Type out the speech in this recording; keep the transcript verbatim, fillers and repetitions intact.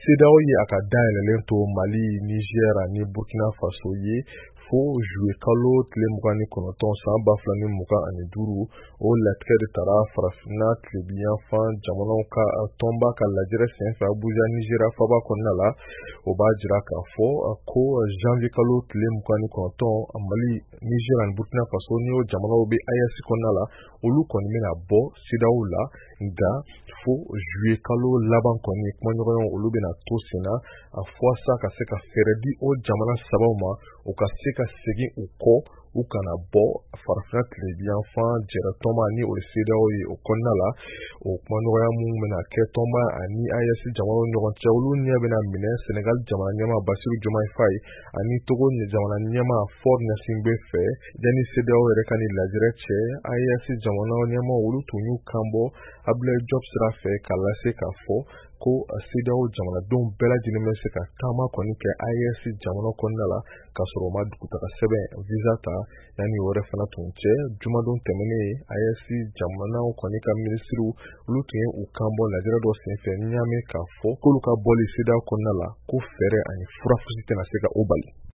CEDEAO ye a ka dayɛlɛlen to Mali, Niger ani Burkina Faso ye fo juwe kalo tile mugan ni kɔnɔntɔn san ba fila ni mugan ani duuru o latigɛ de tara farafinna tilebiyanfan jamanaw ka tɔnba ka lajɛrɛ senfɛ Abuja Nizeriya faba kɔnɔna la. O b'a jira k'a fɔ ko janvier kalo tile mugan ni kɔnɔntɔn Mali, Niger ani Burkina Faso ni o jamanaw bɛ A E S kɔnɔna la olu kɔni bɛna bɔ CEDEAO la, nka fo juwe kalo laban kɔni kumaɲɔgɔnw olu bɛna to sen na a fɔsa ka se ka fɛɛrɛ di o jamana sabaw ma u ka se ka segin u kɔ u kana bɔ farafinna tilebiyanfan jɛrɛ tɔnba ni o ye CEDEAO ye o kɔnɔna la. O kumaɲɔgɔnya mun bɛna kɛ tɔnba ani A E S jamanaw ni ɲɔgɔn cɛ olu ɲɛ bɛna minɛ Senegal jamana ɲɛmaa Basiru Diomaye Faye ani Togo jamana ɲɛmaa Faure Gnassingbé fɛ yanni CEDEAO yɛrɛ ka ni lajɛrɛ cɛ. A E S jamana ɲɛmaa olu tun y'u kanbɔ Abdoulaye Diop sira fɛ k'a lase k'a fɔ ko CEDEAO jamanadenw bɛɛ lajɛlen bɛ se ka taama kɔni kɛ A E S jamana kɔnɔna la k'a sɔrɔ u ma dugutaga sɛbɛn visa ta. yanni o wɛrɛ fana tun cɛ jumadon tɛmɛnen A E S jamanaw kɔni ka minisiriw olu tun ye u kanbɔ lajɛrɛ dɔ senfɛ Niamey k'a fɔ k'olu ka bɔli CEDEAO kɔnɔna la ko fɛɛrɛ ani fura fosi tɛna se ka o bali.